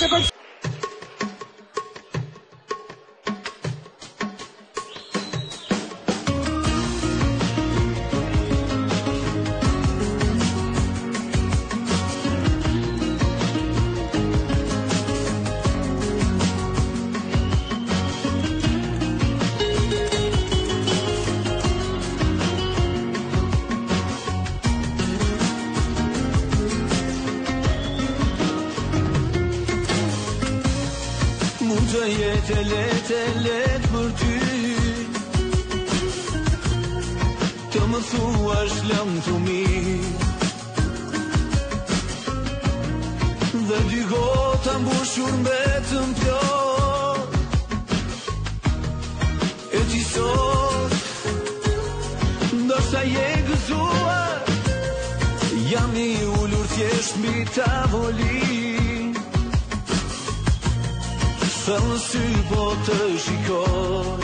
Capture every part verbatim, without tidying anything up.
të kërcë. Mund të jetë e letë, e letë për ty, të më thuash lëm të mi, dhe dy gota mbushur mbetëm plot. E ti sot, ndoshta je gëzuar, jam i ullur thjesht mbi tavolin, thellë në sy po të shikoj,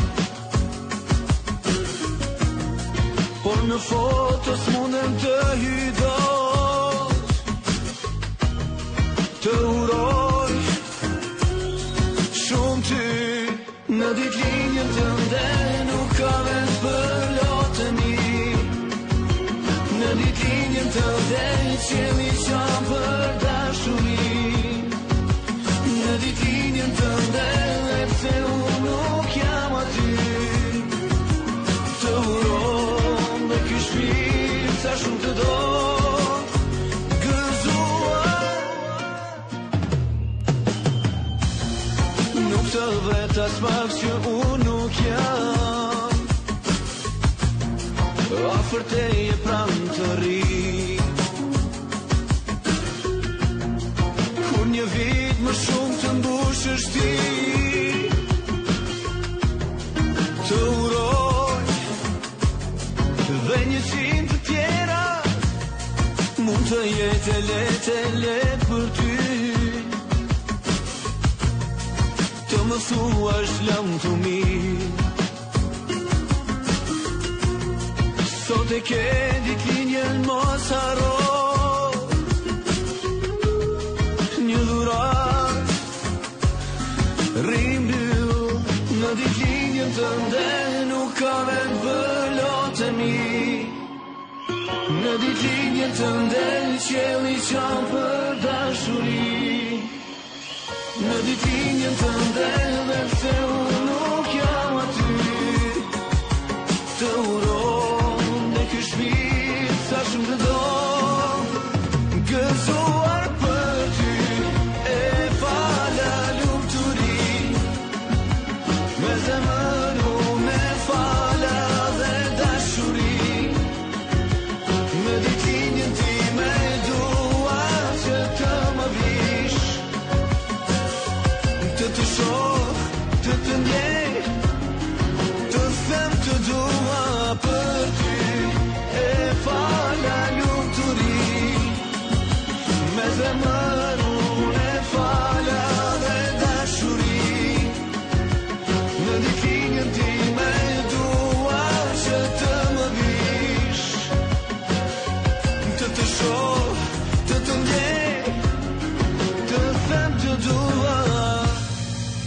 por në foto s'mundem të hydoj, të uroj shumë ty. Në ditëlinjën tënde nuk ka vend për lotëmi, në ditëlinjën tënde qemi qam për dashuri, në ditëlinjën tënde e pse unë nuk jam aty, të uron dhe ky shpirt sa shumë të do gëzuar. Nuk të vet as pak që unë nuk jam afër teje pranë të ri, kur një vit më shumë të mbushësh ti, të uroj dhe një qind të tjera mund të jetë e letë, e letë për ty, të më thuash lëm të mi. Sot e ke ditëlinjën mos haro, një dhurat rimbyll, në ditëlinjën tënde nuk ka vend për lotëmi, në ditëlinjën tënde qielli qam për dashuri, në ditëlinjën tënde